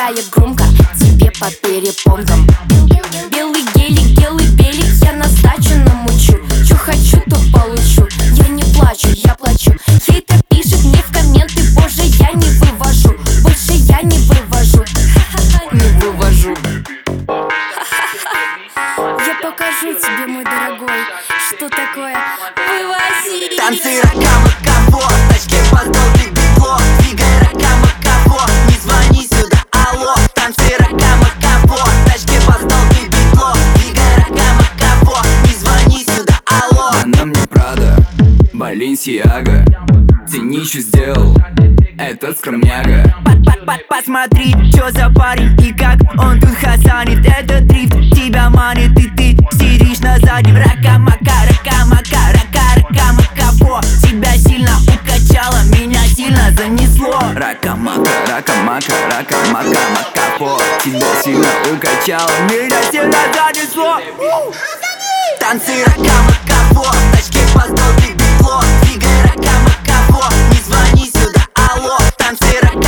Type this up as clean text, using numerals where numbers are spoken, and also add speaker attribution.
Speaker 1: я громко тебе по перепонкам. Белый гелик, белый белик, я на сдачу намучу. Чё хочу, то получу. Я не плачу, я плачу. Хейтер пишет мне в комменты, боже, я не вывожу. Больше я не вывожу. Не вывожу. Я покажу тебе, мой дорогой, что такое вывозить.
Speaker 2: Танцы рака-мака-во, в тачке поздолбик бегло. Двигай рака-мака-во, не звони сюда, алло. Танцы рака-мака-во, в тачке поздолбик бегло. Двигай рака-мака-во, не звони сюда, алло.
Speaker 3: Она мне Прада, Баленсиага. Ценищу сделал этот скромняга.
Speaker 2: Посмотри, чё за парень и как он тут хасанит. Этот дрифт тебя манит, и ты сидишь на заднем. Рака-мака, рака-мака, рака-мака-во. Тебя сильно укачало, меня сильно занесло.
Speaker 3: Рака-мака, рака-мака, рака-мака-мака-во. Тебя сильно укачало, меня сильно занесло.
Speaker 2: Танцы рака-мака-во, в тачке поздолбик бегло. Двигай рака-мака-во, не звони сюда, алло. Танцы рака